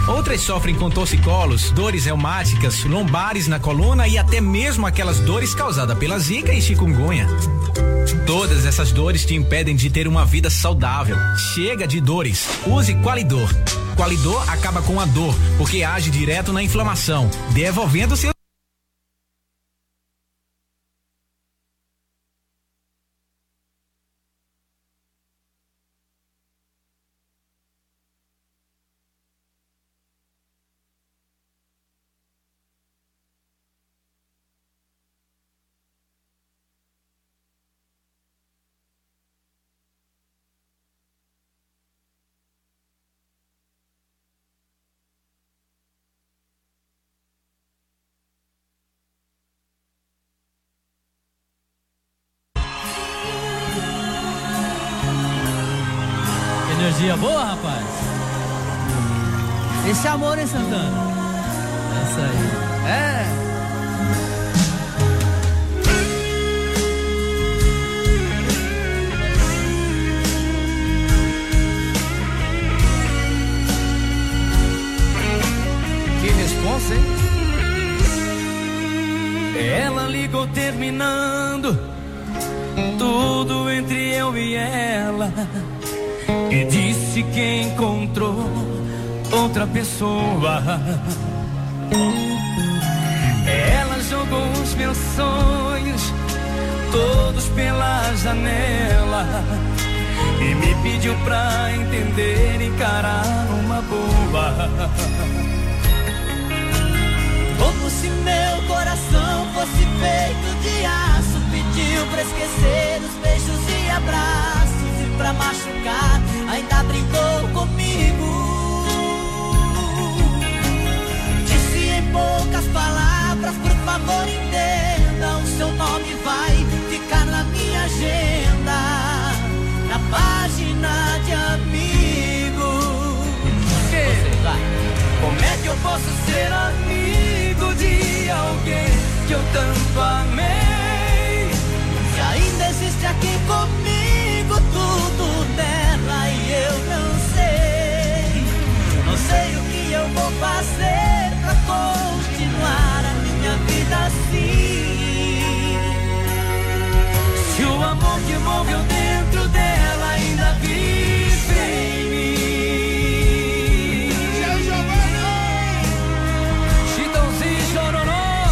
Outras sofrem com torcicolos, dores reumáticas, lombares na coluna e até mesmo aquelas dores causadas pela zika e chikungunya. Todas essas dores te impedem de ter uma vida saudável. Chega de dores. Use Qualidor. Qualidor acaba com a dor, porque age direto na inflamação, devolvendo seu energia boa, rapaz. Esse amor, hein, Santana? Essa aí. É. Que responsa, hein? Ela ligou terminando tudo entre eu e ela e disse que encontrou outra pessoa. Ela jogou os meus sonhos todos pela janela e me pediu pra entender e encarar uma boa. Como se meu coração fosse feito de aço, pediu pra esquecer os beijos e abraços, e pra machucar ainda brincou comigo. Disse em poucas palavras, por favor entenda, o seu nome vai ficar na minha agenda, na página de amigos. Como é que eu posso ser amigo de alguém que eu tanto amei? Se ainda existe aqui comigo tudo dela e eu não sei. Não sei o que eu vou fazer pra continuar a minha vida assim. Se o amor que moveu dentro dela ainda vive em mim. Chitãozinho Chororó.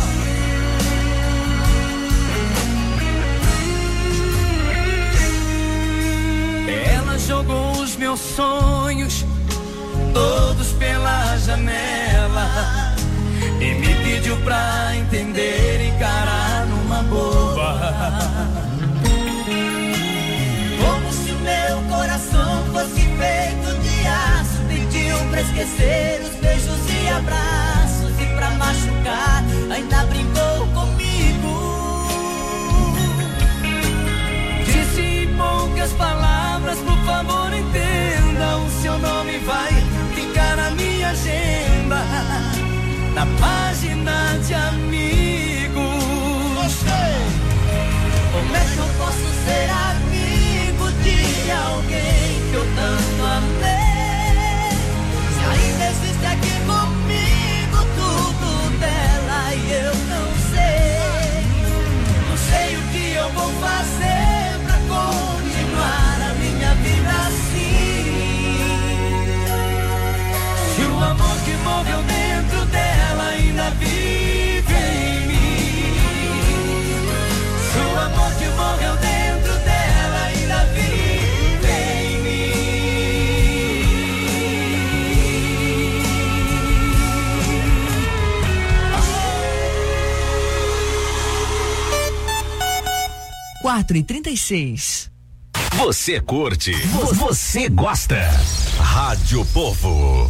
Ela jogou os meus sonhos todos pela janela e me pediu pra entender e encarar numa boa. Como se meu coração fosse feito de aço, pediu pra esquecer os beijos e abraços, e pra machucar ainda brincou comigo. Disse em poucas palavras, por favor entenda, o seu nome vai ficar na minha agenda, na página de amigos. Como é que eu posso ser amigo de alguém que eu tanto amei? Se ainda existe aqui comigo tudo dela e eu não sei. Não sei o que eu vou fazer pra continuar a minha vida assim. Se o amor que moveu dentro dela ainda vive em mim. Se o amor que morreu dentro dela ainda vive em mim. 4h36. Você curte, você gosta. Rádio Povo.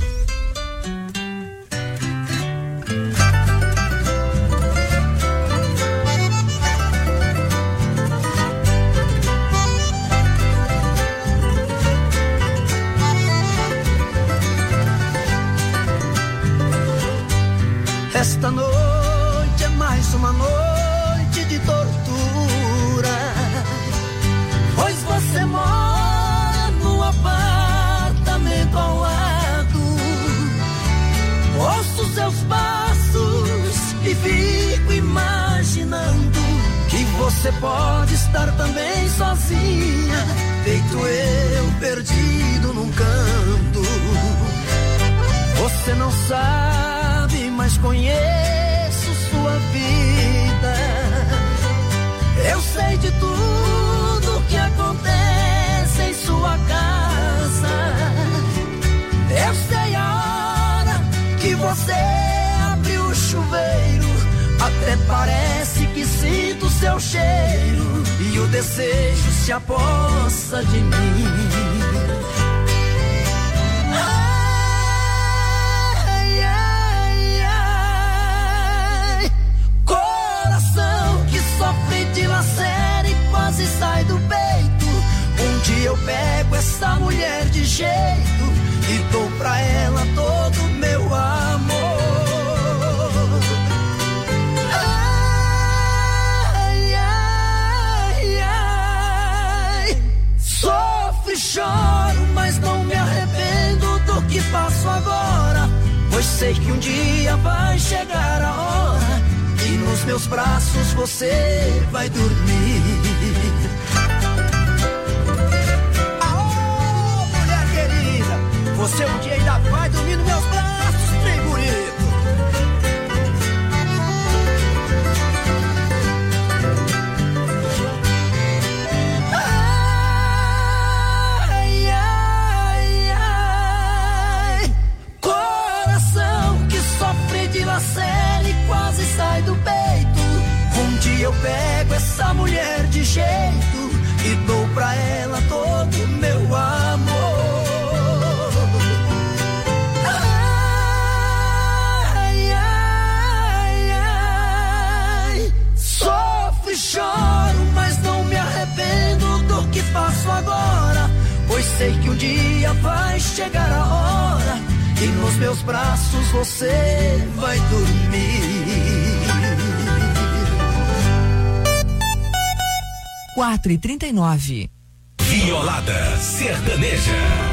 Esta noite é mais uma noite de tortura, pois você mora no apartamento ao lado você pode estar também sozinha, feito eu perdido num canto. Você não sabe, mas conheço sua vida. Eu sei de tudo que acontece em sua casa. Eu sei a hora que você abre o chuveiro. Até parece que sinto seu cheiro e o desejo se apossa de mim. Ai, ai, ai. Coração que sofre de lacera e quase sai do peito. Um dia eu pego essa mulher de jeito e dou pra ela todo o meu amor. Sofro e choro, mas não me arrependo do que faço agora, pois sei que um dia vai chegar a hora e nos meus braços você vai dormir. Aô, mulher querida, você um dia ainda vai dormir nos meus braços, bem bonito. E quase sai do peito. Um dia eu pego essa mulher de jeito e dou pra ela todo o meu amor. Ai, ai, ai. Sofro e choro, mas não me arrependo do que faço agora, pois sei que um dia vai chegar a hora e nos meus braços você vai dormir. 4h39. Violada Sertaneja.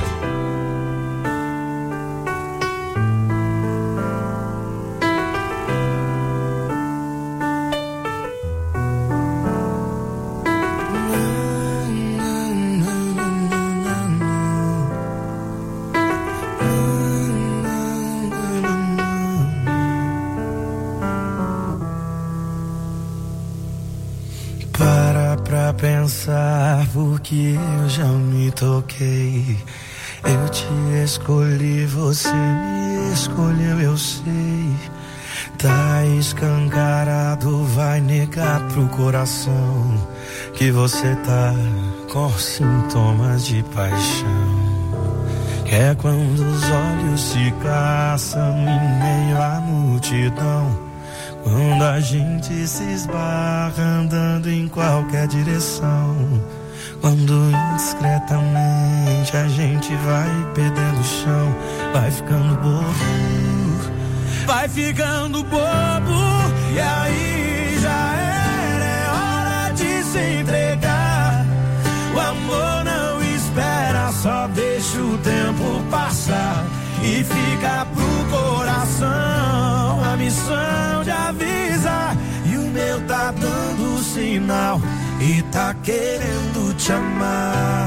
Pensar porque eu já me toquei. Eu te escolhi, você me escolheu, eu sei. Tá escancarado, vai negar pro coração que você tá com sintomas de paixão. Que é quando os olhos se caçam em meio à multidão, quando a gente se esbarra andando em qualquer direção, quando indiscretamente a gente vai perdendo o chão, vai ficando bobo, vai ficando bobo, e aí já era, é hora de se entregar. O amor não espera, só deixa o tempo passar e fica pro coração a missão de avisar. E o meu tá dando sinal e tá querendo te amar.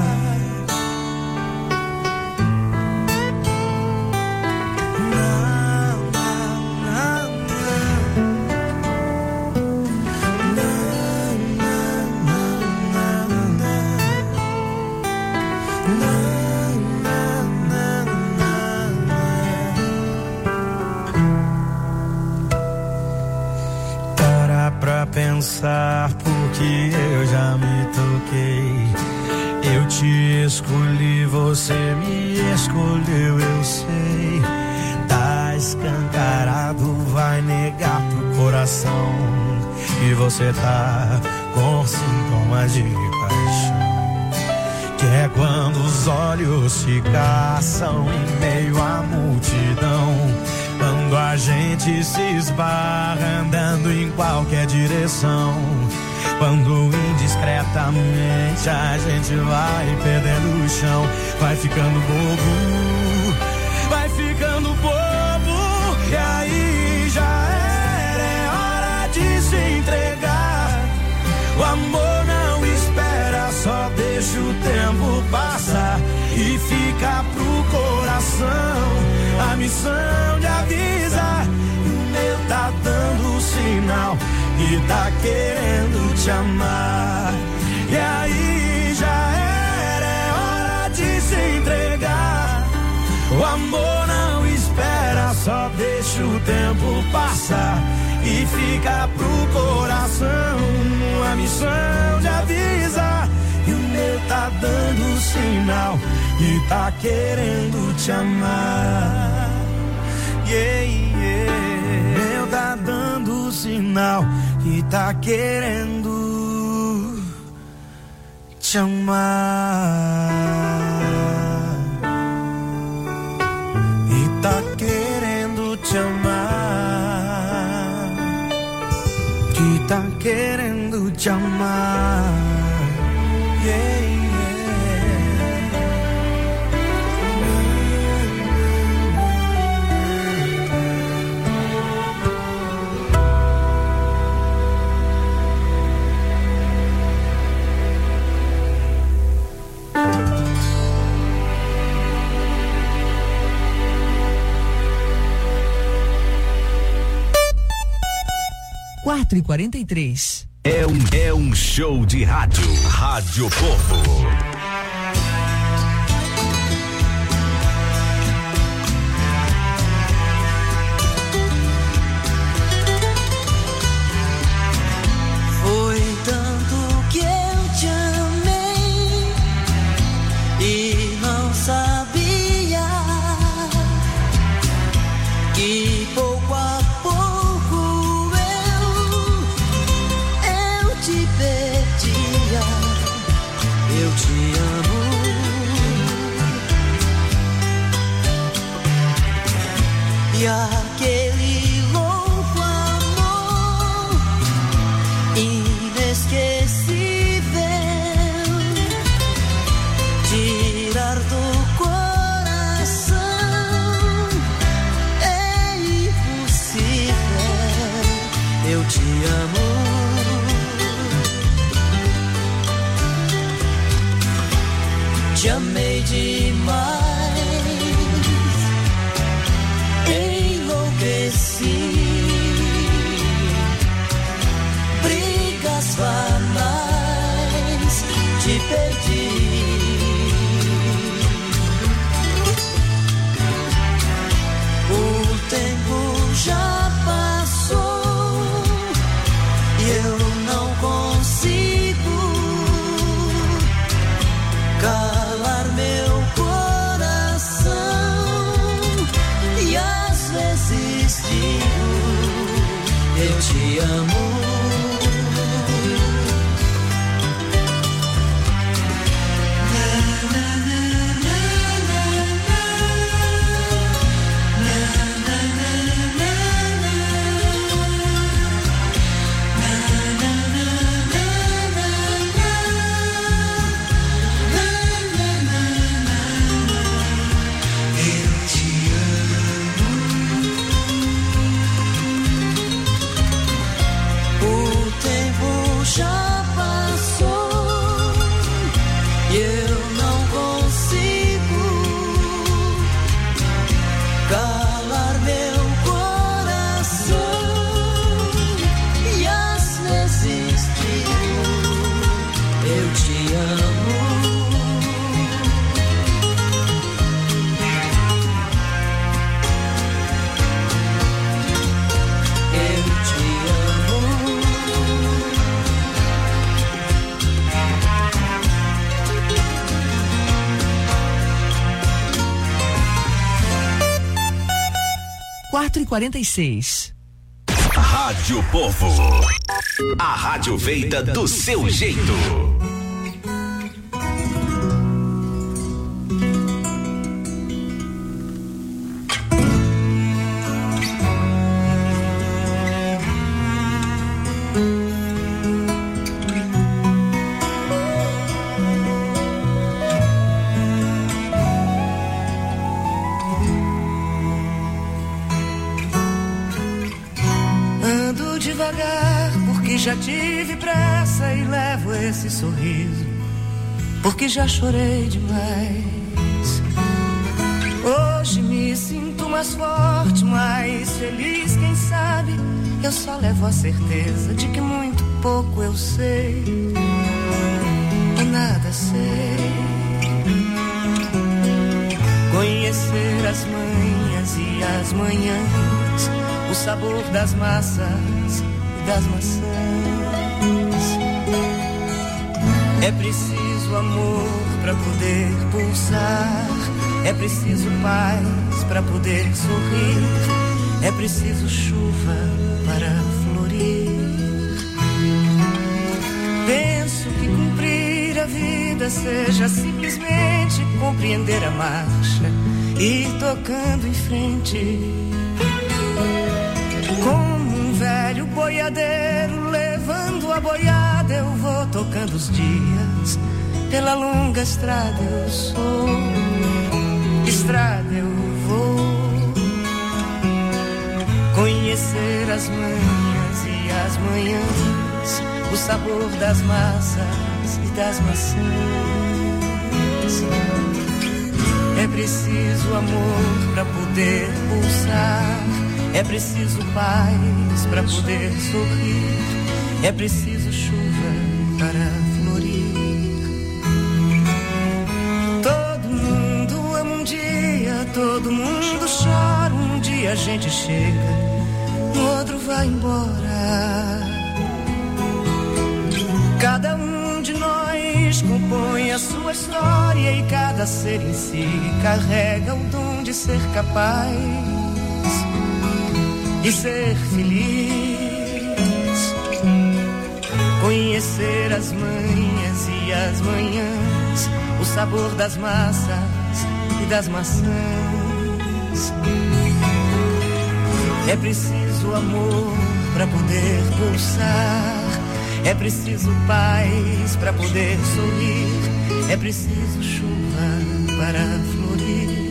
Pensar porque eu já me toquei. Eu te escolhi, você me escolheu, eu sei. Tá escancarado, vai negar pro coração que você tá com sintomas de paixão. Que é quando os olhos se caçam em meio à multidão, quando a gente se esbarra andando em qualquer direção, quando indiscretamente a gente vai perdendo o chão, vai ficando bobo, vai ficando bobo, e aí já era, é hora de se entregar. O amor fica pro coração a missão de avisar. E o meu tá dando sinal e tá querendo te amar. E aí já era, é hora de se entregar. O amor não espera, só deixa o tempo passar. E fica pro coração a missão de avisar. E o meu tá dando sinal e tá querendo te amar. Yeah, yeah. Meu tá dando sinal e tá querendo te amar. E tá querendo te amar. Que tá querendo te amar. Yeah, yeah. 4h43. É um show de rádio. Rádio Povo. Foi tanto que eu te amei e não sabia que pouco a pouco eu te perdia. Eu te amo e aquele louco amor inesquecível tirar do coração é impossível. Eu te amo te amei demais, enlouqueci, brigas banais, te perdi. O tempo já passou e eu não consigo calar meu coração e às vezes digo eu te amo. Já passou e eu não consigo calar meu coração e às vezes digo eu te amo. Eu te amo. Quatro e 46. Rádio Povo. A rádio feita do seu jeito. Ando devagar porque já tive pressa e levo esse sorriso porque já chorei demais. Hoje me sinto mais forte, mais feliz, quem sabe? Eu só levo a certeza de que muito pouco eu sei, ou nada sei. Conhecer as manhas e as manhãs, o sabor das massas e das maçãs. É preciso amor pra poder pulsar, é preciso paz pra poder sorrir, é preciso chuva para florir. Penso que cumprir a vida seja simplesmente compreender a marcha e ir tocando em frente. Como um velho boiadeiro levando a boiada, eu vou tocando os dias. Pela longa estrada eu sou, estrada eu vou. Conhecer as manhas e as manhãs, o sabor das massas e das maçãs. É preciso amor pra poder pulsar, é preciso paz pra poder sorrir, é preciso chuva para florir. Todo mundo ama um dia, todo mundo chora, um dia a gente chega, no outro vai embora. Cada um de nós compõe a sua história e cada ser em si carrega o dom de ser capaz de ser feliz. Conhecer as manhas e as manhãs, o sabor das massas e das maçãs. É preciso amor pra poder pulsar, é preciso paz pra poder sorrir, é preciso chuva para florir.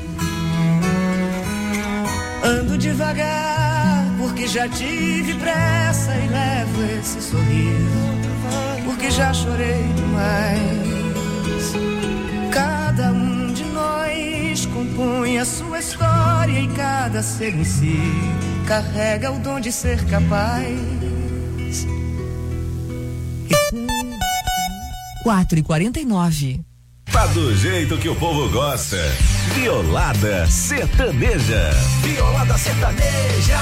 Ando devagar porque já tive pressa e levo esse sorriso, porque já chorei demais. Cada um de nós compõe a sua história e cada ser em si carrega o dom de ser capaz. 4h49. Tá do jeito que o povo gosta. Violada Sertaneja. Violada Sertaneja.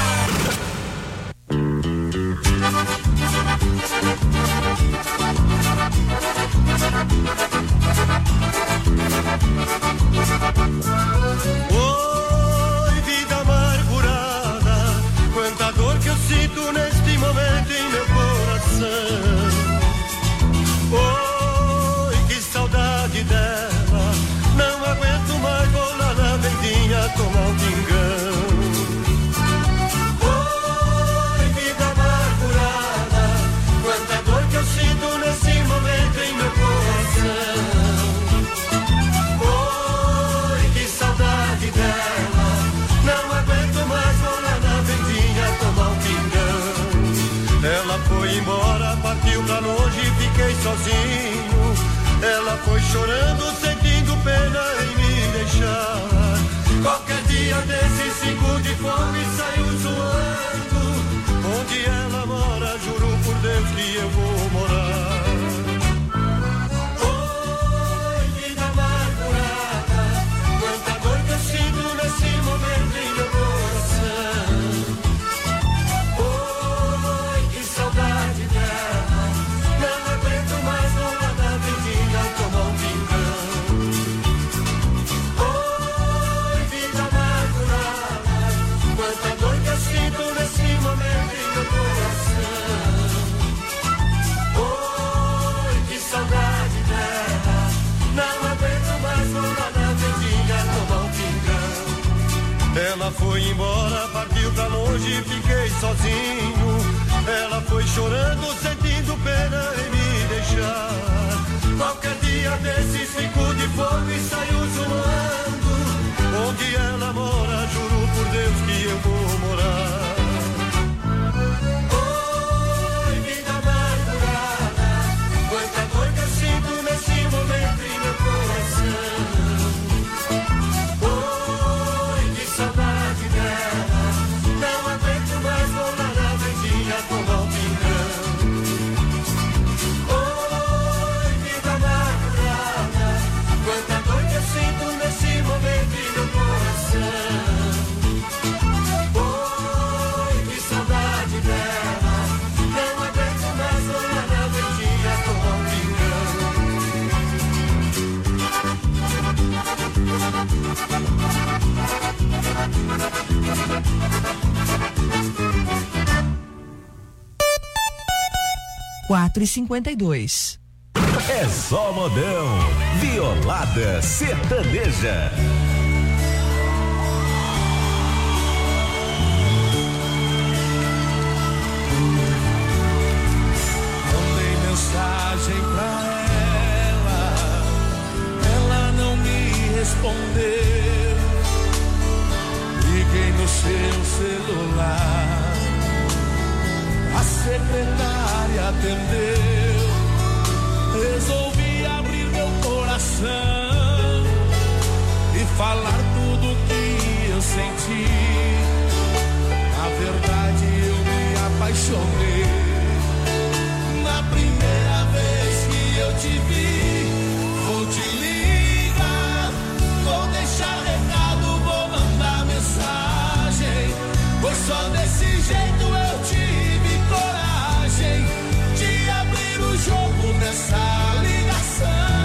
Oi, vida amargurada, quanta dor que eu sinto neste momento em meu coração. Oi, que saudade dela, não aguento mais, vou lá na vendinha tomar um pingão. Oi, vida amargurada, quanta dor que eu sinto nesse momento em meu coração. Oi, que saudade dela, não aguento mais, vou lá na vendinha tomar um pingão. Ela foi embora, partiu pra longe, fiquei sozinho. Ela foi chorando, sentindo pena em me deixar. Qualquer dia desse fico de fome e saio zoando. Onde ela mora, juro por Deus que eu vou morar. Oi, vida amargurada, quanta dor que eu sinto nesse momento em meu coração. Oi, que saudade dela, não aguento mais, vou lá na vendinha tomar um pingão. Oi, vida amargurada, quanta dor que eu sinto nesse momento em meu coração. Oi, que saudade dela, não aguento mais, vou lá na vendinha tomar um pingão. Ela foi embora, partiu pra longe, fiquei sozinho. Ela foi chorando, sentindo pena em me deixar. Qualquer dia desses fico de fome e saio zoando. Onde ela mora, juro por Deus que eu vou morar. Oi, vida amargurada, quanta dor que eu sinto nesse momento em meu coração. 4h52. É só modão. Violada sertaneja. Mandei mensagem pra ela não me respondeu. Liguei no seu celular, a secretária atendeu. Resolvi abrir meu coração e falar tudo que eu senti. Na verdade eu me apaixonei. Na primeira vez que eu te vi, vou te ligar, vou deixar recado, vou mandar mensagem, pois só desse jeito eu tive coragem de abrir o jogo nessa ligação.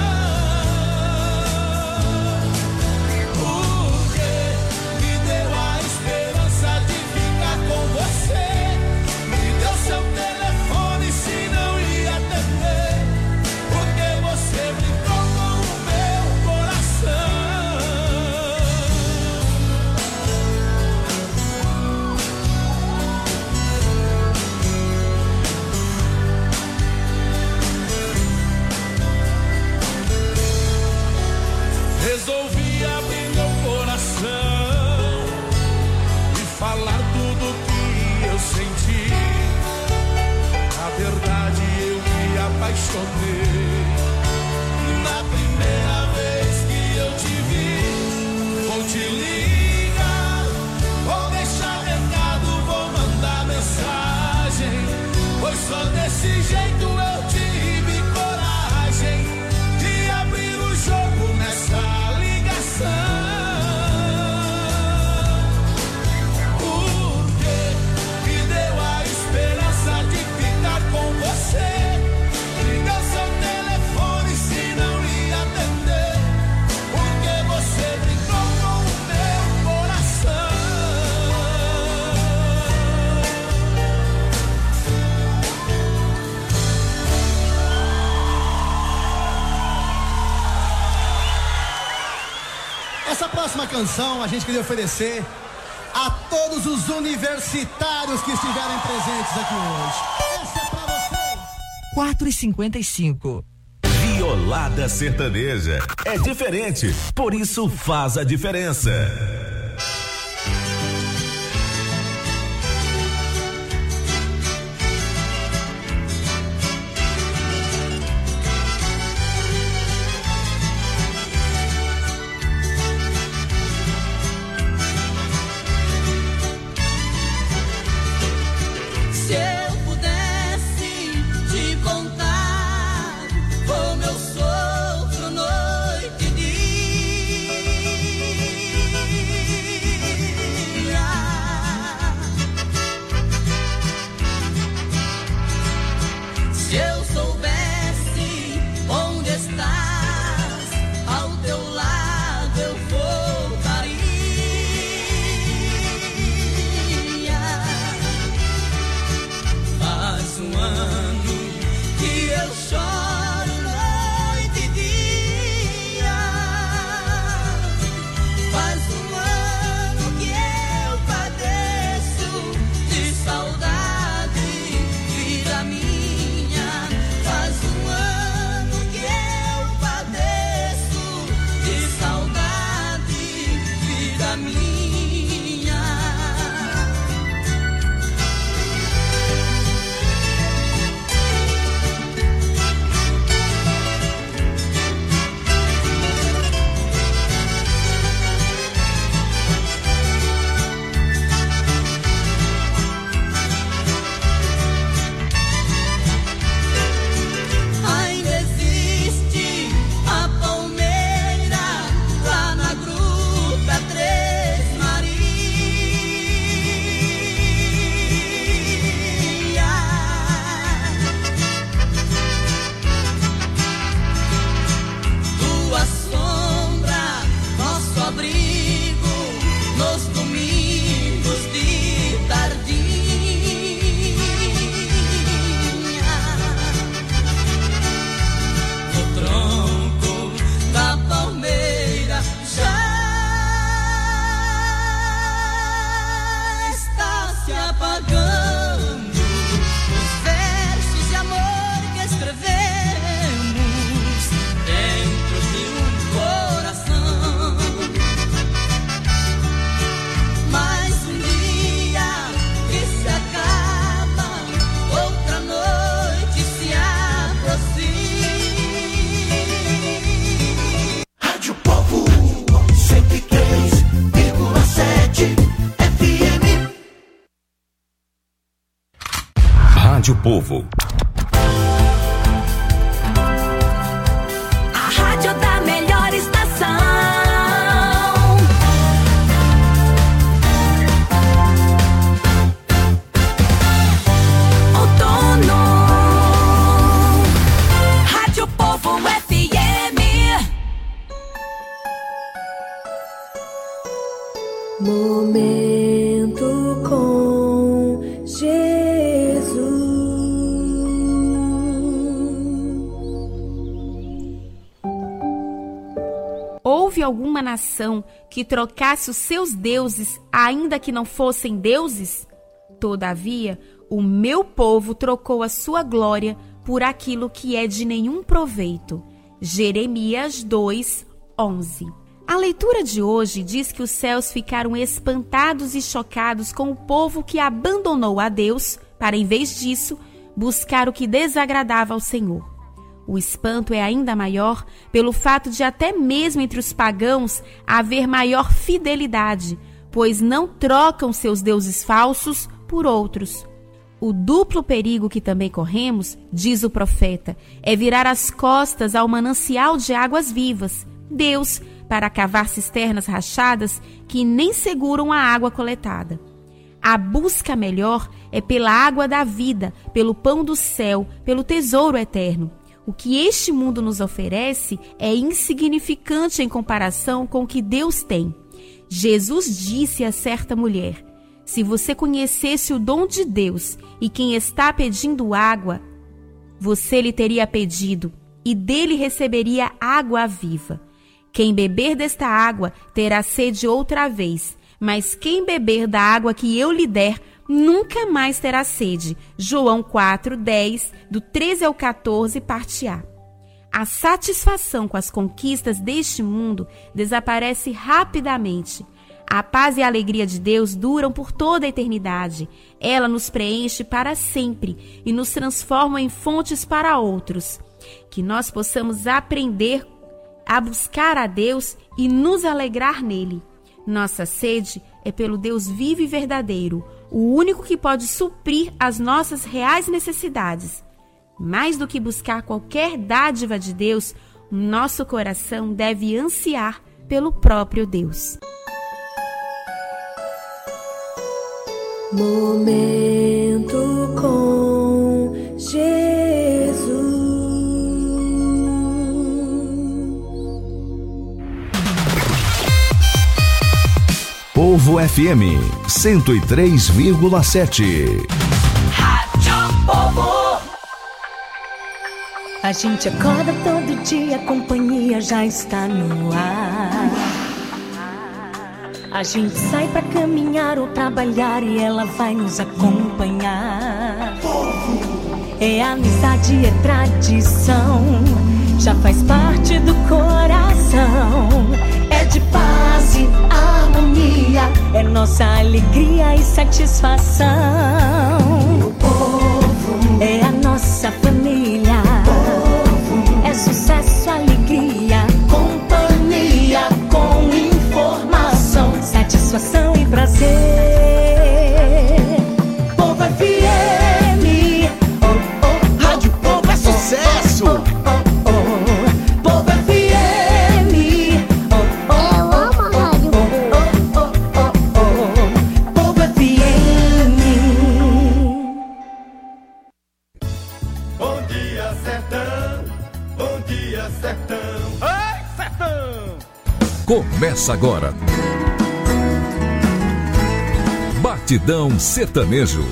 Porque me deu a esperança de ficar com você, me deu seu telefone se não ia atender, porque você brincou com o meu coração. Resolvi abrir meu coração e falar tudo que eu senti. Na verdade eu me apaixonei. Na primeira vez que eu te vi, vou te ligar, vou deixar recado, vou mandar mensagem, pois só desse jeito eu tive coragem de abrir o jogo nessa ligação. Porque me deu a esperança de ficar com você, me deu seu telefone se não ia atender, porque você brincou com o meu coração. Essa próxima canção a gente queria oferecer a todos os universitários que estiverem presentes aqui hoje. Essa é pra vocês. 4h55. Violada sertaneja. É diferente, por isso faz a diferença. Se eu pudesse te contar como eu sofro noite e dia, Rádio Povo. A rádio da melhor estação. Outono. Rádio Povo FM. Momento com Jesus. Houve alguma nação que trocasse os seus deuses, ainda que não fossem deuses? Todavia, o meu povo trocou a sua glória por aquilo que é de nenhum proveito. Jeremias 2:11. A leitura de hoje diz que os céus ficaram espantados e chocados com o povo que abandonou a Deus para, em vez disso, buscar o que desagradava ao Senhor. O espanto é ainda maior pelo fato de até mesmo entre os pagãos haver maior fidelidade, pois não trocam seus deuses falsos por outros. O duplo perigo que também corremos, diz o profeta, é virar as costas ao manancial de águas vivas, Deus, para cavar cisternas rachadas que nem seguram a água coletada. A busca melhor é pela água da vida, pelo pão do céu, pelo tesouro eterno. O que este mundo nos oferece é insignificante em comparação com o que Deus tem. Jesus disse a certa mulher: se você conhecesse o dom de Deus e quem está pedindo água, você lhe teria pedido e dele receberia água viva. Quem beber desta água terá sede outra vez, mas quem beber da água que eu lhe der, nunca mais terá sede. João 4:10, do 13 ao 14, parte A. A satisfação com as conquistas deste mundo desaparece rapidamente. A paz e a alegria de Deus duram por toda a eternidade. Ela nos preenche para sempre e nos transforma em fontes para outros. Que nós possamos aprender a buscar a Deus e nos alegrar nele. Nossa sede é pelo Deus vivo e verdadeiro, o único que pode suprir as nossas reais necessidades. Mais do que buscar qualquer dádiva de Deus, nosso coração deve ansiar pelo próprio Deus. Momento com Jesus. Povo FM 103,7. Rádio Povo. A gente acorda todo dia, a companhia já está no ar. A gente sai pra caminhar ou trabalhar e ela vai nos acompanhar. É amizade, é tradição, já faz parte do coração. É de paz e harmonia, é nossa alegria e satisfação. O povo é a nossa família. É sucesso, alegria, companhia com informação, satisfação e prazer. Povo FM, oh, oh, Rádio Povo é sucesso. Oh, oh, oh, Povo FM, oh, oh, eu amo a Rádio Povo. Oh, oh, oh, Povo FM. Bom dia, sertão. Bom dia, sertão. Ai, sertão! Começa agora. Batidão Sertanejo.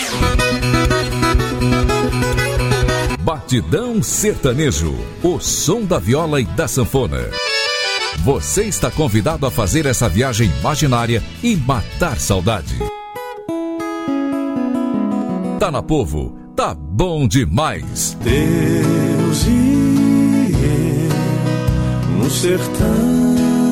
Batidão Sertanejo. O som da viola e da sanfona. Você está convidado a fazer essa viagem imaginária e matar saudade. Tá na Povo, tá bom demais. Deus e eu no sertão.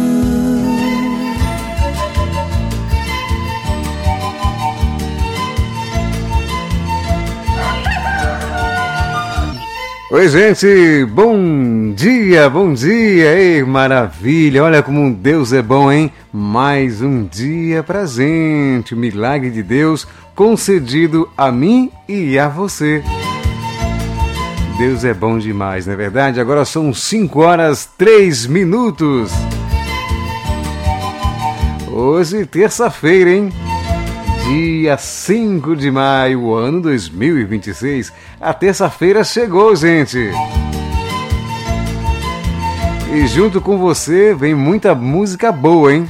Oi, gente, bom dia, ei, maravilha, olha como Deus é bom, hein? Mais um dia presente, o milagre de Deus concedido a mim e a você. Deus é bom demais, não é verdade? Agora são 5h03. Hoje, terça-feira, hein? Dia 5 de maio, ano 2026. A terça-feira chegou, gente. E junto com você vem muita música boa, hein?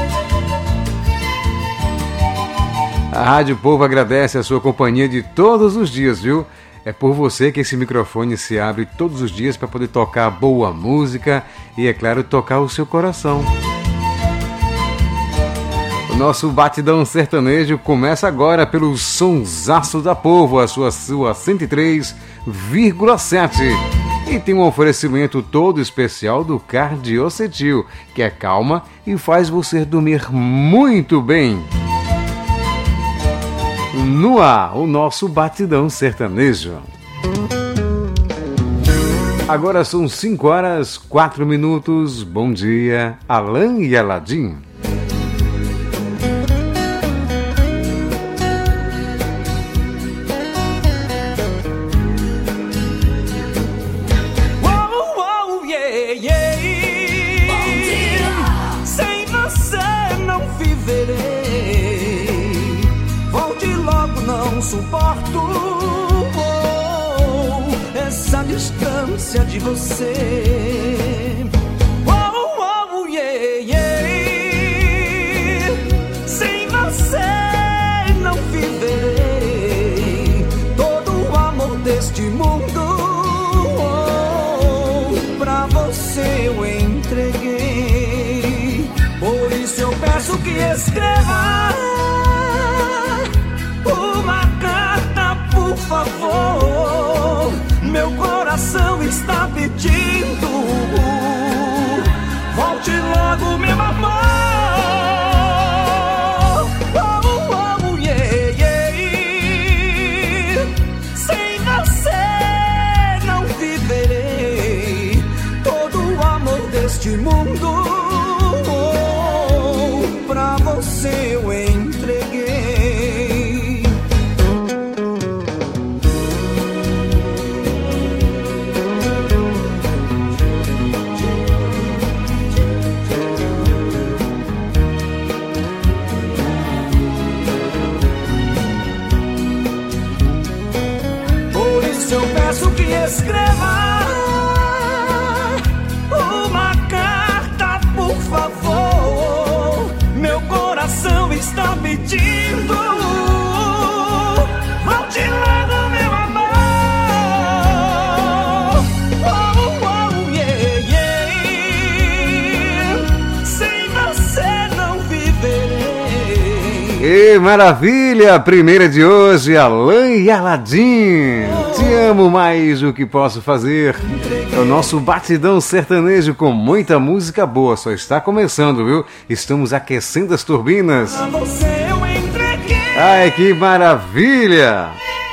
A Rádio Povo agradece a sua companhia de todos os dias, viu? É por você que esse microfone se abre todos os dias para poder tocar boa música e, é claro, tocar o seu coração. O nosso batidão sertanejo começa agora pelo Sonsaço da Povo, a sua 103,7. E tem um oferecimento todo especial do Cardiocetil, que é calma e faz você dormir muito bem. No ar, o nosso batidão sertanejo. Agora são 5h04. Bom dia, Alain e Aladim. Suporto essa distância de você. Sem você não viverei todo o amor deste mundo. Pra você eu entreguei. Por isso eu peço que escreva por favor, meu coração está pedindo. Volte logo, meu amor. Sem você não viverei todo o amor deste mundo. Pra você eu entreguei. Escreva uma carta, por favor. Meu coração está pedindo. Volte logo, meu amor. Sem você não viverei. Que maravilha! Primeira de hoje, Alain e Aladim. Te amo mais do que posso fazer. É o nosso batidão sertanejo com muita música boa. Só está começando, viu? Estamos aquecendo as turbinas. Ai, que maravilha!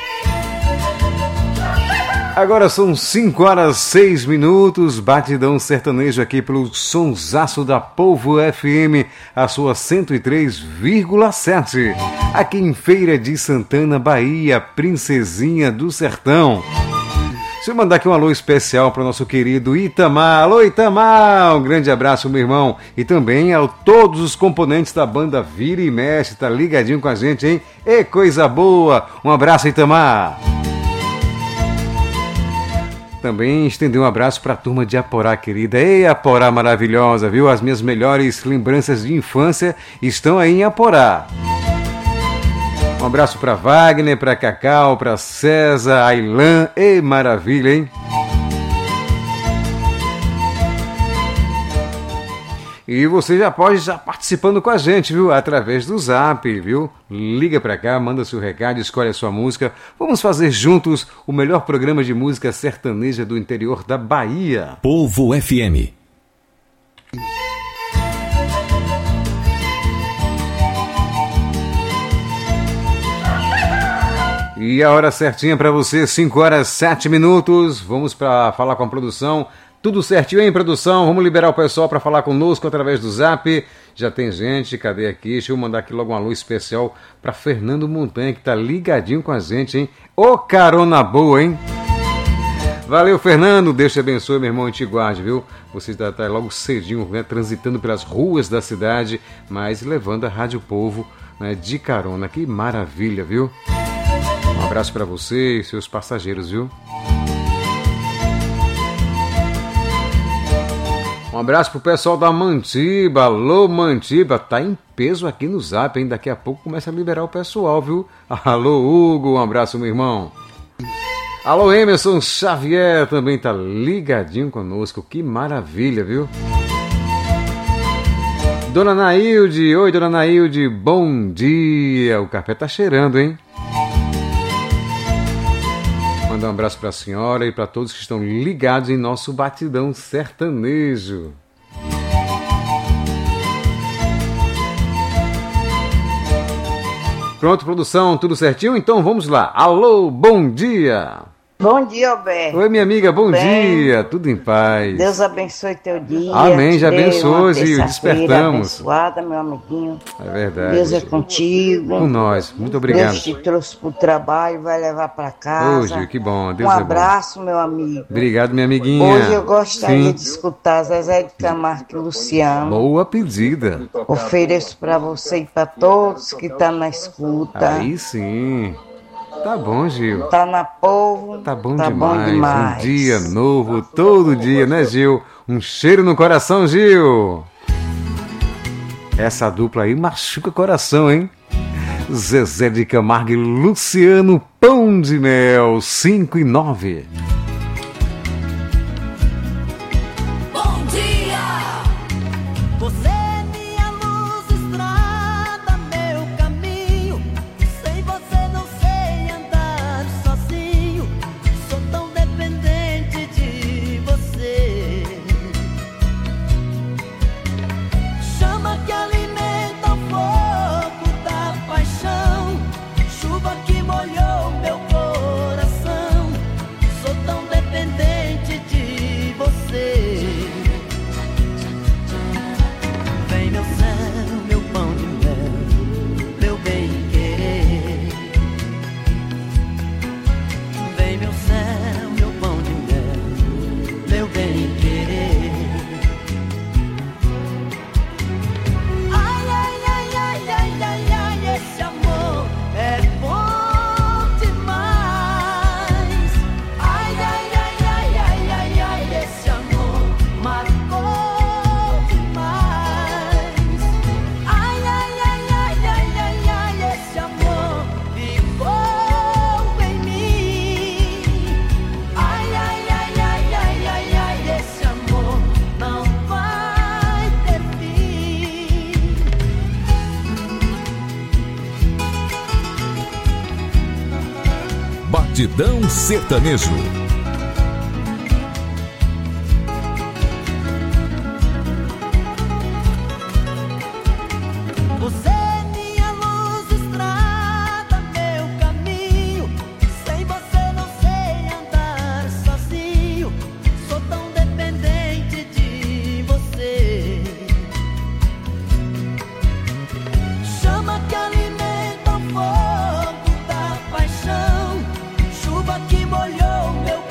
Agora são 5h06. Batidão sertanejo aqui pelo Sonsaço da Povo FM, a sua 103,7. Aqui em Feira de Santana, Bahia, Princesinha do Sertão. Deixa eu mandar aqui um alô especial para o nosso querido Itamar. Alô, Itamar! Um grande abraço, meu irmão. E também a todos os componentes da banda Vira e Mexe. Tá ligadinho com a gente, hein? E coisa boa! Um abraço, Itamar! Também estender um abraço para a turma de Aporá, querida. Ei, Aporá maravilhosa, viu? As minhas melhores lembranças de infância estão aí em Aporá. Um abraço para Wagner, para Cacau, para César, Ailan. Ei, maravilha, hein? E você já pode estar participando com a gente, viu? Através do Zap, viu? Liga pra cá, manda seu recado, escolhe a sua música. Vamos fazer juntos o melhor programa de música sertaneja do interior da Bahia. Povo FM. E a hora certinha para você, 5h07. Vamos para falar com a produção. Tudo certinho, hein, produção? Vamos liberar o pessoal para falar conosco através do Zap. Já tem gente, cadê aqui? Deixa eu mandar aqui logo um alô especial para Fernando Montanha, que tá ligadinho com a gente, hein? Ô, carona boa, hein? Valeu, Fernando. Deus te abençoe, meu irmão, e te guarde, viu? Você está logo cedinho, né, transitando pelas ruas da cidade, mas levando a Rádio Povo, né, de carona. Que maravilha, viu? Um abraço para você e seus passageiros, viu? Um abraço pro pessoal da Mantiba. Alô, Mantiba. Tá em peso aqui no Zap, hein? Daqui a pouco começa a liberar o pessoal, viu? Alô, Hugo. Um abraço, meu irmão. Alô, Emerson Xavier também tá ligadinho conosco. Que maravilha, viu? Dona Nailde. Oi, Dona Nailde. Bom dia. O café tá cheirando, hein? Mandar um abraço para a senhora e para todos que estão ligados em nosso batidão sertanejo. Pronto, produção, tudo certinho? Então vamos lá. Alô, bom dia! Bom dia, Alberto. Oi, minha amiga, bom dia. Tudo em paz. Deus abençoe teu dia. Amém, já abençoe, Gil. Despertamos. Abençoada, meu amiguinho. É verdade. Deus é contigo. Com nós. Muito obrigado. Deus te trouxe pro trabalho, vai levar para casa. Ô, Gil, que bom. Deus um é bom. abraço, meu amigo. Obrigado, minha amiguinha. Hoje eu gostaria de escutar Zezé de Camargo e Luciano. Boa pedida. Ofereço para você e para todos que estão na escuta. Aí sim. Tá bom, Gil. Tá na Povo. Tá bom, tá demais. Bom demais. Um dia novo, todo dia, né, Gil? Um cheiro no coração, Gil. Essa dupla aí machuca o coração, hein? Zezé de Camargo e Luciano, Pão de Mel, 5 e 9. Bom dia! Você é minha luz, estrada, meu caminho. Sem você não sei andar sozinho. Sou tão dependente de você. Chama que alimenta o fogo da paixão. Chuva que molhou meu coração. Sou tão dependente de você. Vem meu céu, meu pão de mel, meu bem querer. Vem meu céu, meu pão de mel, meu bem querer. Ai, ai, ai, ai, ai, ai, ai, esse amor é bom demais. Ai, ai, ai, ai, ai, ai, ai, esse amor marcou demais. Ai, ai, ai, ai, ai, ai, ai, esse amor ficou em mim. Ai, ai, ai, ai, ai, ai, ai, esse amor não vai ter fim. Batidão Sertanejo. Você é minha luz, estrada, meu caminho. Sem você não sei andar sozinho. Sou tão dependente de você. Chama que alimenta o fogo da paixão. Chuva que molhou meu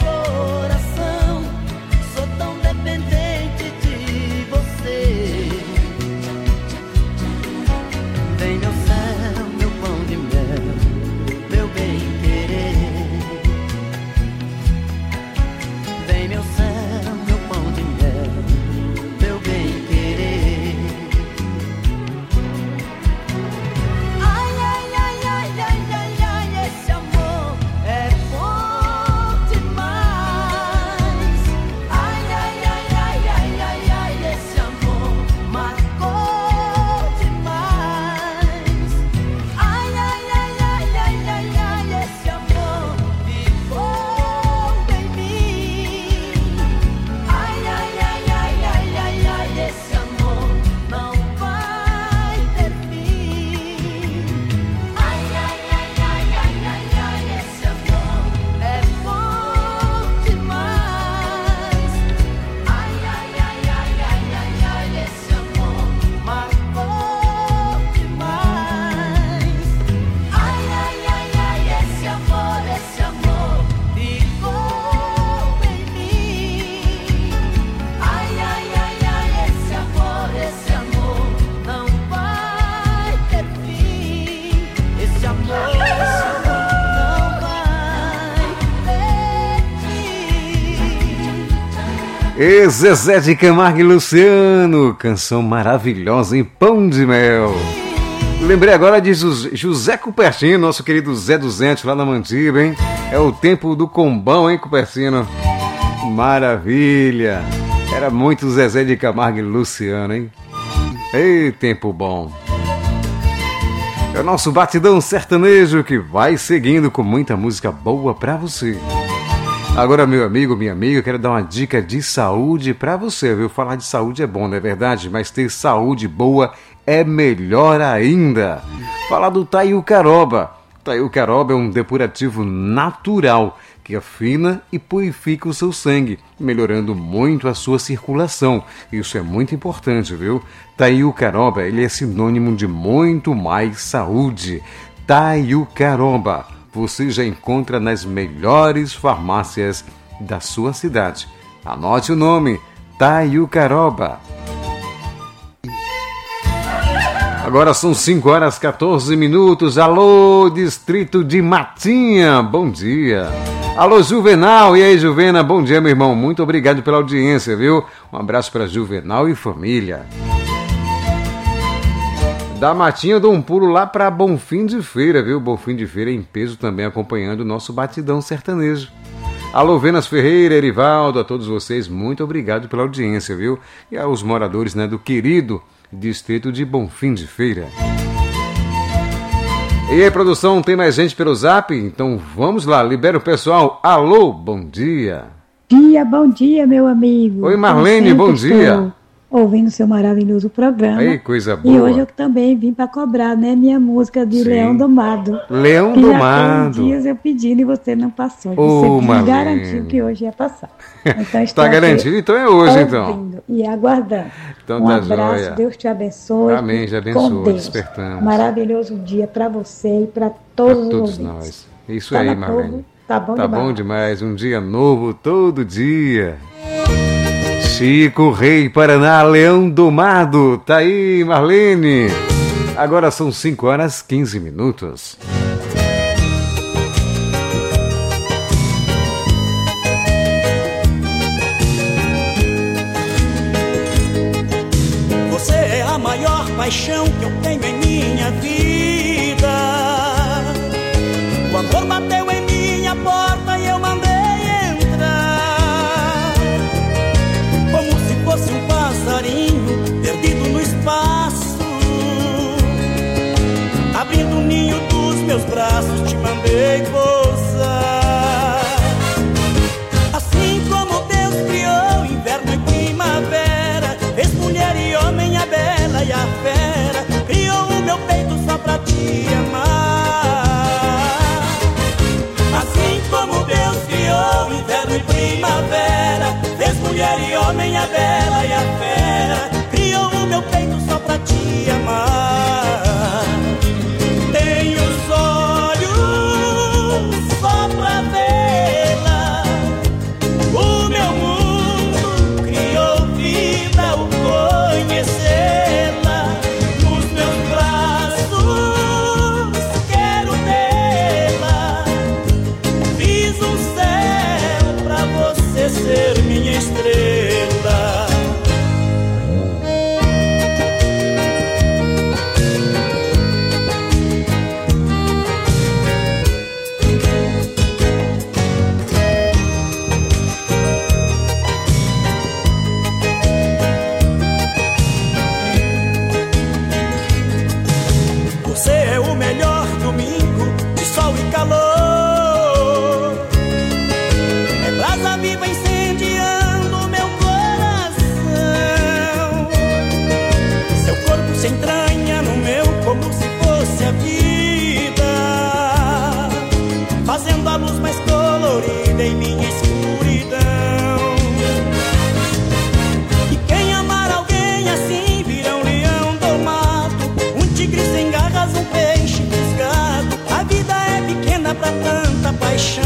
E Zezé de Camargo e Luciano, canção maravilhosa em Pão de Mel. Lembrei agora de José Cupertino, nosso querido Zé 200 lá na Mantiba, hein? É o tempo do combão, hein, Cupertino? Maravilha! Era muito Zezé de Camargo e Luciano, hein? Ei, tempo bom! É o nosso batidão sertanejo que vai seguindo com muita música boa pra você. Agora, meu amigo, minha amiga, eu quero dar uma dica de saúde pra você, viu? Falar de saúde é bom, não é verdade? Mas ter saúde boa é melhor ainda. Falar do Taiucaroba. Taiucaroba é um depurativo natural que afina e purifica o seu sangue, melhorando muito a sua circulação. Isso é muito importante, viu? Taiucaroba, ele é sinônimo de muito mais saúde. Taiucaroba, você já encontra nas melhores farmácias da sua cidade. Anote o nome, Taiucaroba. Agora são 5h14. Alô, distrito de Matinha, bom dia. Alô, Juvenal, e aí, Juvena, bom dia, meu irmão. Muito obrigado pela audiência, viu? Um abraço para Juvenal e família. Da Matinha eu dou um pulo lá para Bonfim de Feira, viu? Bonfim de Feira em peso também acompanhando o nosso batidão sertanejo. Alô, Venas Ferreira, Erivaldo, a todos vocês, muito obrigado pela audiência, viu? E aos moradores, né, do querido distrito de Bonfim de Feira. E aí, produção, tem mais gente pelo zap? Então vamos lá, libera o pessoal. Alô, bom dia. Bom dia, meu amigo. Oi, Marlene, bom dia. Ouvindo seu maravilhoso programa. Aí, coisa boa. E hoje eu também vim para cobrar, né, minha música de Leão Domado. Leão que Domado. Já tem dias eu pedindo e você não passou. Ô, você Marlene. garantiu que hoje ia passar. Então, está garantido? Então é hoje, ouvindo e aguardando. Então, um tá abraço, joia. Deus te abençoe. Amém, já Com abençoe, Deus. despertamos. Maravilhoso dia para você e para todos os ouvintes. Nós. Isso Tá aí, na Marlene. povo, tá bom Tá demais. bom demais, um dia novo todo dia. Chico Rei Paraná, Leão Domado. Tá aí, Marlene. Agora são 5h15. Você é a maior paixão que eu tenho em minha vida. O amor bateu em minha porta e eu mandei entrar, como se fosse um passarinho perdido no espaço. Abrindo o ninho dos meus braços, te mandei pousar. Assim como Deus criou inverno e primavera, fez mulher e homem, a bela e a fera, criou o meu peito só pra te amar. Assim como Deus criou inverno e primavera, fez mulher e homem, a bela e a fera, criou o meu peito só pra te amar. Tenho os olhos só pra vê-la, o meu mundo criou vida ao conhecê-la. Nos meus braços quero tê-la, fiz um céu pra você ser minha estrela. Você é o melhor domingo de sol e calor, é brasa viva incendiando meu coração. Seu corpo se entranha no meu como se fosse a vida, fazendo a luz mais colorida em minha escuridão. E quem amar alguém assim vira um leão domado, um tigre sem garras, um peixe fisgado. A vida é pequena pra tanta paixão.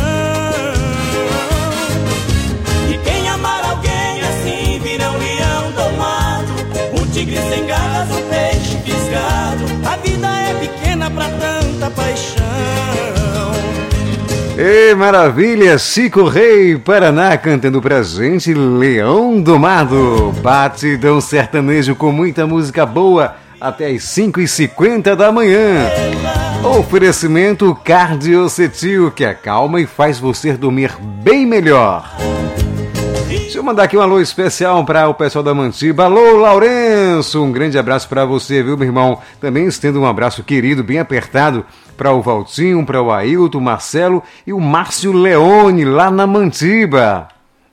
E quem amar alguém assim vira um leão domado, um tigre sem garras, um peixe fisgado. A vida é pequena pra tanta paixão. Ei, maravilha! Chico Rei, Paraná, cantando pra gente Leão do Mato. Batidão sertanejo com muita música boa até as 5h50 da manhã. Oferecimento Cardiocetil, que acalma e faz você dormir bem melhor. Deixa eu mandar aqui um alô especial para o pessoal da Mantiba. Alô, Lourenço! Um grande abraço para você, viu, meu irmão? Também estendo um abraço querido, bem apertado, para o Valtinho, para o Ailton, o Marcelo e o Márcio Leone, lá na Mantiba.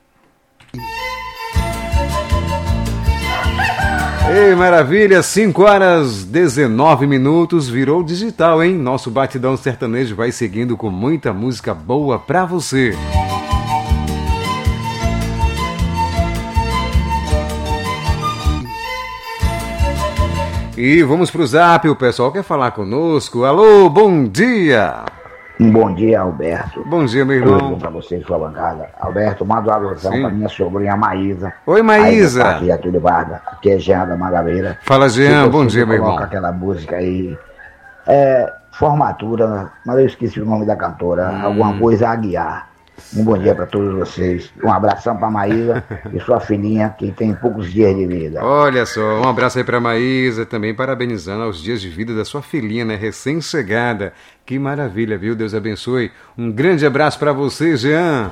Ei, maravilha! 5h19, virou digital, hein? Nosso batidão sertanejo vai seguindo com muita música boa para você. E vamos pro Zap, o pessoal quer falar conosco. Alô, bom dia! Um bom dia, Alberto. Bom dia, meu irmão. Tudo pra você e sua bancada. Alberto, manda uma alusão pra minha sobrinha Maísa. Oi, Maísa. Aqui é Túlio Vargas, aqui é Jean da Magabeira. Fala, Jean, bom dia, meu irmão. Coloca aquela música aí, formatura, mas eu esqueci o nome da cantora, alguma coisa Aguiar. Um bom dia para todos vocês. Um abração para Maísa e sua filhinha, que tem poucos dias de vida. Olha só, um abraço aí para Maísa, também parabenizando aos dias de vida da sua filhinha, né, recém-chegada. Que maravilha, viu? Deus abençoe. Um grande abraço para você, Jean.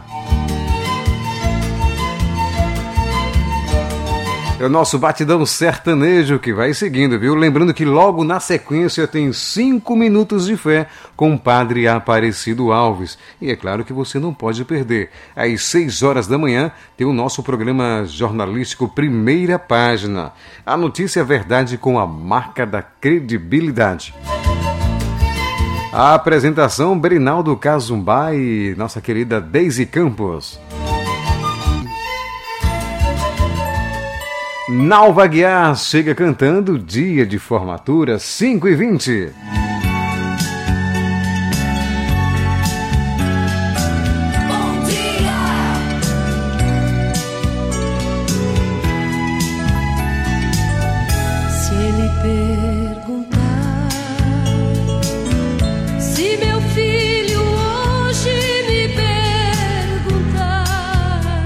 É o nosso batidão sertanejo que vai seguindo, viu? Lembrando que logo na sequência tem 5 minutos de fé com o Padre Aparecido Alves. E é claro que você não pode perder. Às 6h da manhã tem o nosso programa jornalístico Primeira Página. A notícia é verdade com a marca da credibilidade. A apresentação Berinaldo Cazumbá e nossa querida Deise Campos. Nalva Guiar chega cantando Dia de Formatura, 5h20. Bom dia! Se ele perguntar se meu filho hoje me perguntar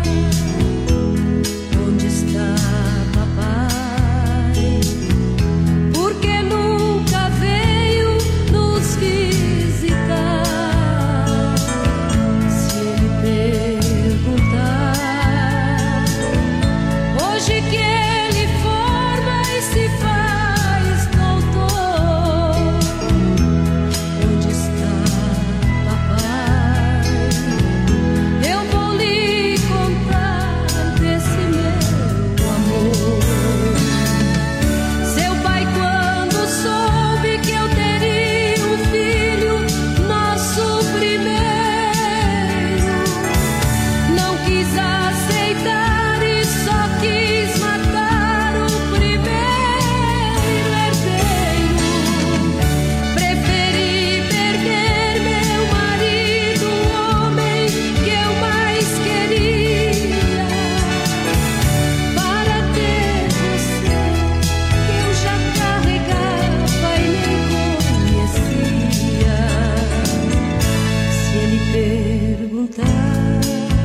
onde está porque nunca veio nos visitar. Se ele perguntar hoje que ele forma e se faz doutor, onde está papai? Eu vou lhe contar desse meu amor. Seu pai, quando soube que eu teria um filho, nosso primeiro, não quis aceitar e só quis matar o primeiro herdeiro. Preferi perder meu marido, o homem que eu mais queria, para ter você que eu já carregava e nem conhecia. Se ele perguntar,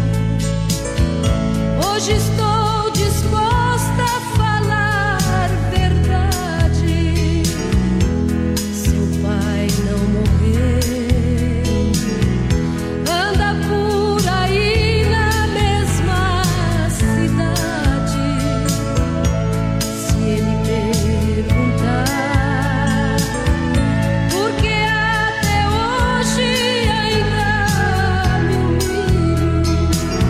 hoje estou disposta a falar verdade. Seu pai não morreu, anda por aí na mesma cidade. Se ele perguntar porque até hoje ainda me humilho,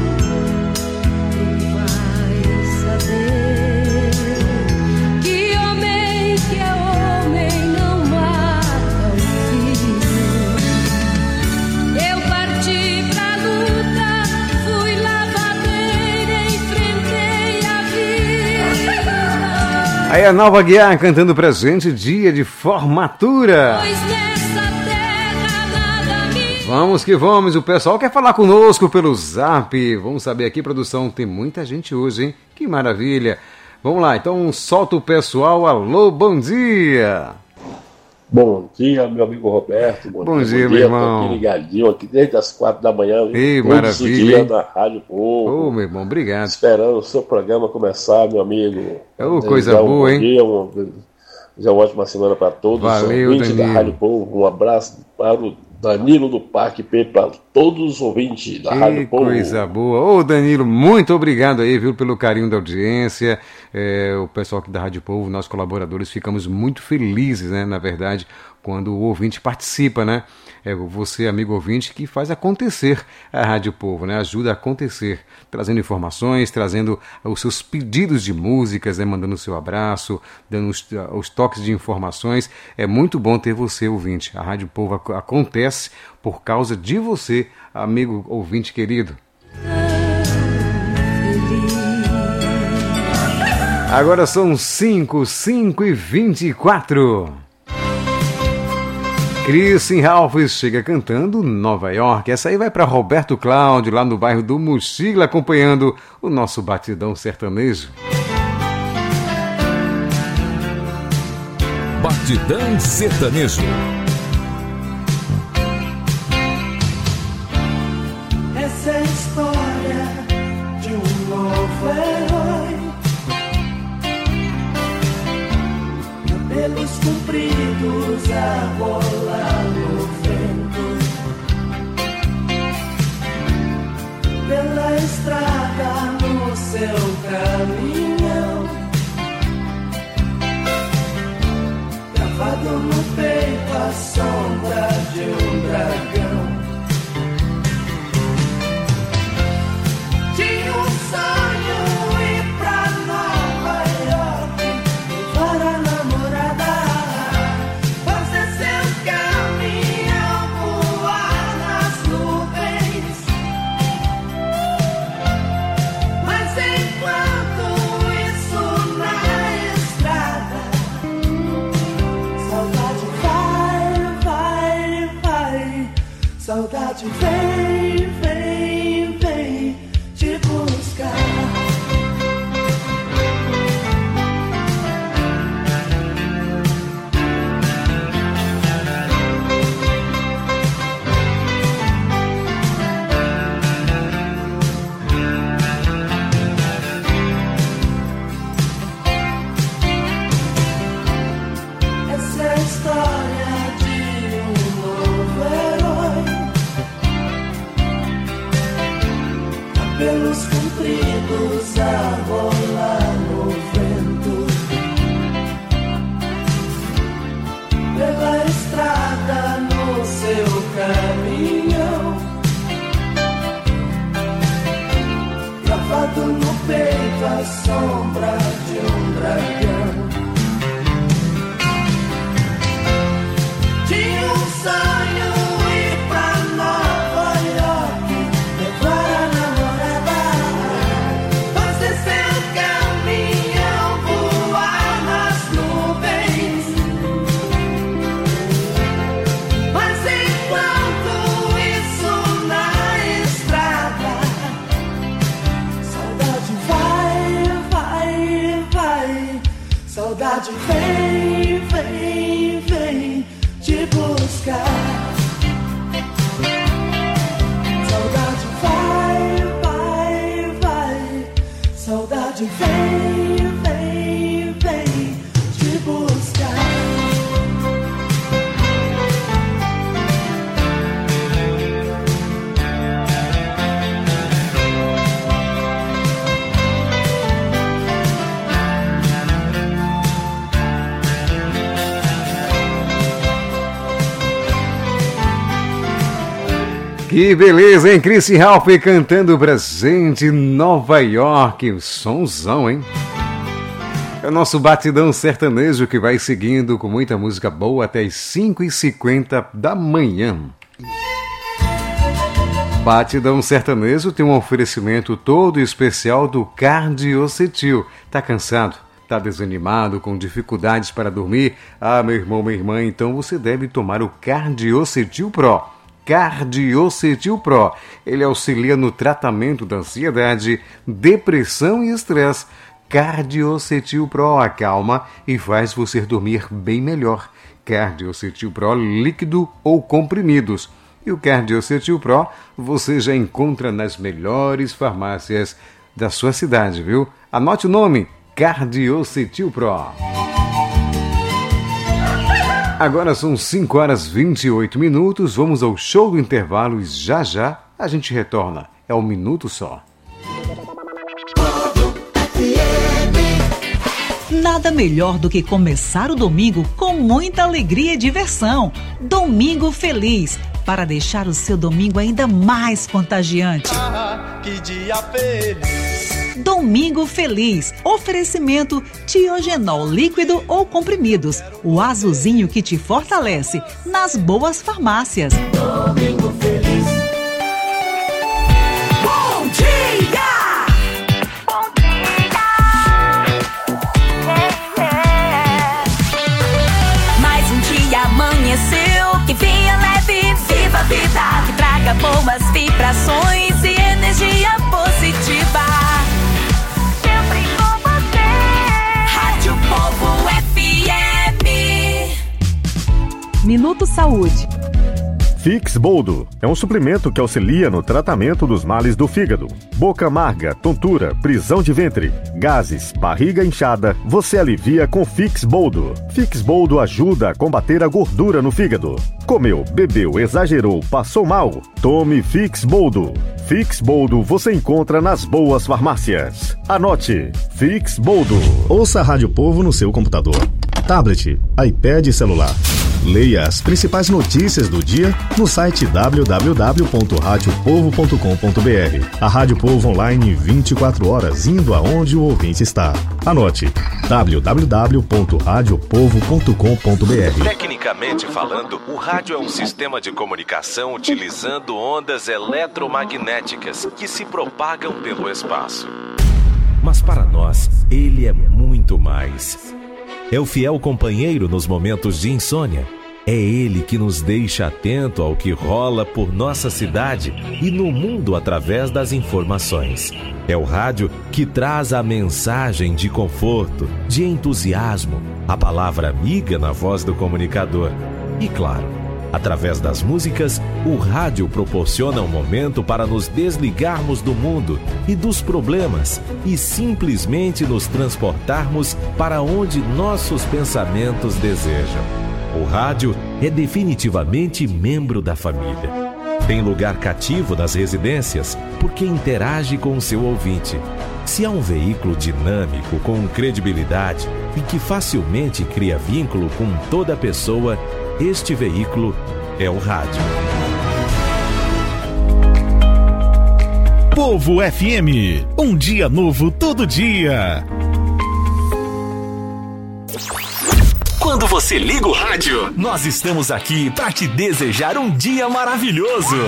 ele vai saber que homem não mata o filho. Eu parti pra luta, fui lavadeira, enfrentei a vida. Aí a Nalva Guiar cantando pra gente Dia de Formatura. Pois nessa terra nada me... Vamos que vamos, o pessoal quer falar conosco pelo Zap. Vamos saber aqui, produção, tem muita gente hoje, hein? Que maravilha. Vamos lá, então solta o pessoal. Alô, bom dia. Bom dia, meu amigo Roberto. Bom dia, meu irmão. Tô aqui ligadinho, aqui desde as 4 da manhã. Ei, todos maravilha, os dias hein? na Rádio Povo. Ô, meu irmão, obrigado. Esperando o seu programa começar, meu amigo. Ô, coisa boa, hein? Desejar uma ótima semana para todos. Valeu, ouvintes Danilo. da Rádio Povo. Um abraço para o Danilo do Parque P, para todos os ouvintes da Rádio Povo. Coisa boa. Ô, Danilo, muito obrigado aí, viu, pelo carinho da audiência. O pessoal aqui da Rádio Povo, nossos colaboradores, ficamos muito felizes, né, na verdade, quando o ouvinte participa, né? É você, amigo ouvinte, que faz acontecer a Rádio Povo, né? Ajuda a acontecer, trazendo informações, trazendo os seus pedidos de músicas, né? Mandando o seu abraço, dando os toques de informações. É muito bom ter você, ouvinte. A Rádio Povo acontece por causa de você, amigo ouvinte querido. Agora são 5h24. Chrissy Ralphs chega cantando Nova York. Essa aí vai para Roberto Cláudio, lá no bairro do Mochila, acompanhando o nosso batidão sertanejo. Batidão sertanejo. Essa é a história de um novo herói, cabelos compridos a rolar no vento, pela estrada no seu caminhão, gravado no peito a sombra de um dragão. Tinha um sonho ir pra Nova York, levar a namorada, fazer seu caminhão voar nas nuvens. Mas enquanto isso na estrada, saudade vai, vai, saudade vem, vem, vem te buscar. Essa é a história de um novo herói, cabelos compridos a rolar no vento, pela estrada no seu caminhão, gravado no peito a sombra de um dragão. Tinha um sonho ir pra Nova York, levar a namorada, fazer seu caminhão voar nas nuvens. Mas enquanto isso na estrada, saudade vai, vai, vai, saudade vem, vem, vem te buscar. Saudade vai, vai, vai, saudade vem, vem, vem te buscar. Que beleza, hein? Chrissy Ralph cantando pra gente Nova York. Sonzão, hein? É o nosso batidão sertanejo que vai seguindo com muita música boa até as 5h50 da manhã. Batidão sertanejo tem um oferecimento todo especial do Cardiocetil. Tá cansado? Tá desanimado, com dificuldades para dormir? Ah, meu irmão, minha irmã, então você deve tomar o Cardiocetil Pro. Cardiocetil Pro. Ele auxilia no tratamento da ansiedade, depressão e estresse. Cardiocetil Pro acalma e faz você dormir bem melhor. Cardiocetil Pro líquido ou comprimidos. E o Cardiocetil Pro você já encontra nas melhores farmácias da sua cidade, viu? Anote o nome, Cardiocetil Pro. Agora são 5h28. Vamos ao show do intervalo e já já a gente retorna. É um minuto só. Nada melhor do que começar o domingo com muita alegria e diversão. Domingo Feliz, para deixar o seu domingo ainda mais contagiante. Que dia feliz! Domingo Feliz. Oferecimento Tiogenol líquido ou comprimidos. O azulzinho que te fortalece nas boas farmácias. Domingo Feliz. Bom dia! Bom dia! Mais um dia amanheceu, que venha leve, viva a vida, que traga boas vibrações e energia positiva. Sempre com você. Rádio Povo FM. Minuto Saúde. Fix Boldo é um suplemento que auxilia no tratamento dos males do fígado. Boca amarga, tontura, prisão de ventre, gases, barriga inchada, você alivia com Fix Boldo. Fix Boldo ajuda a combater a gordura no fígado. Comeu, bebeu, exagerou, passou mal? Tome Fix Boldo. Fix Boldo você encontra nas boas farmácias. Anote, Fix Boldo. Ouça a Rádio Povo no seu computador, tablet, iPad e celular. Leia as principais notícias do dia no site www.radiopovo.com.br. A Rádio Povo online 24 horas, indo aonde o ouvinte está. Anote, www.radiopovo.com.br. Tecnicamente falando, o rádio é um sistema de comunicação utilizando ondas eletromagnéticas que se propagam pelo espaço. Mas para nós, ele é muito mais. É o fiel companheiro nos momentos de insônia. É ele que nos deixa atento ao que rola por nossa cidade e no mundo através das informações. É o rádio que traz a mensagem de conforto, de entusiasmo, a palavra amiga na voz do comunicador. E claro, através das músicas, o rádio proporciona um momento para nos desligarmos do mundo e dos problemas e simplesmente nos transportarmos para onde nossos pensamentos desejam. O rádio é definitivamente membro da família. Tem lugar cativo nas residências porque interage com o seu ouvinte. Se há um veículo dinâmico, com credibilidade e que facilmente cria vínculo com toda pessoa, este veículo é o rádio. Povo FM, um dia novo todo dia. Quando você liga o rádio, nós estamos aqui para te desejar um dia maravilhoso.